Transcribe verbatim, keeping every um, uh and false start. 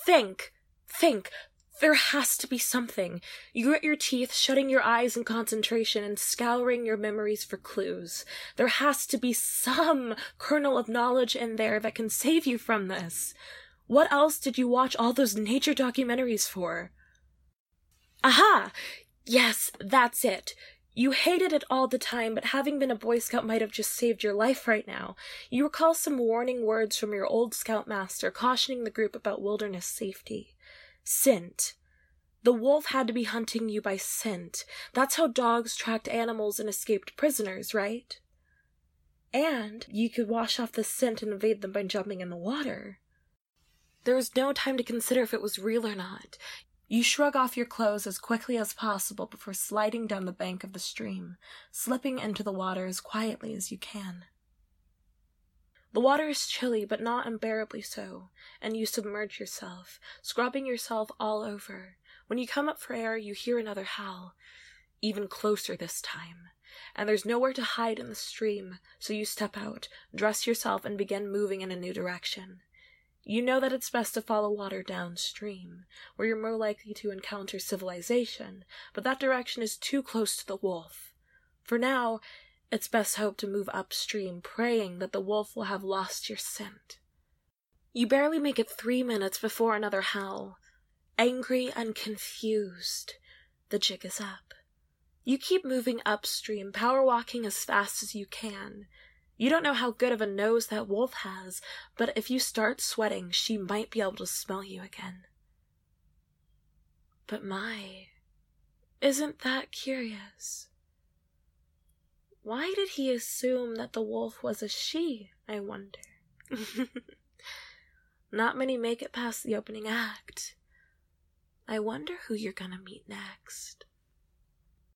Think! Think! There has to be something. You grit your teeth, shutting your eyes in concentration and scouring your memories for clues. There has to be some kernel of knowledge in there that can save you from this. What else did you watch all those nature documentaries for? Aha! Yes, that's it. You hated it all the time, but having been a Boy Scout might have just saved your life right now. You recall some warning words from your old Scoutmaster cautioning the group about wilderness safety. Scent. The wolf had to be hunting you by scent. That's how dogs tracked animals and escaped prisoners, right? And you could wash off the scent and evade them by jumping in the water. There was no time to consider if it was real or not. You shrug off your clothes as quickly as possible before sliding down the bank of the stream, slipping into the water as quietly as you can. The water is chilly, but not unbearably so, and you submerge yourself, scrubbing yourself all over. When you come up for air, you hear another howl, even closer this time, and there's nowhere to hide in the stream, so you step out, dress yourself, and begin moving in a new direction. You know that it's best to follow water downstream, where you're more likely to encounter civilization, but that direction is too close to the wolf. For now, it's best hope to move upstream, praying that the wolf will have lost your scent. You barely make it three minutes before another howl. Angry and confused, the jig is up. You keep moving upstream, power walking as fast as you can. You don't know how good of a nose that wolf has, but if you start sweating, she might be able to smell you again. But my, isn't that curious? Why did he assume that the wolf was a she, I wonder? Not many make it past the opening act. I wonder who you're gonna meet next.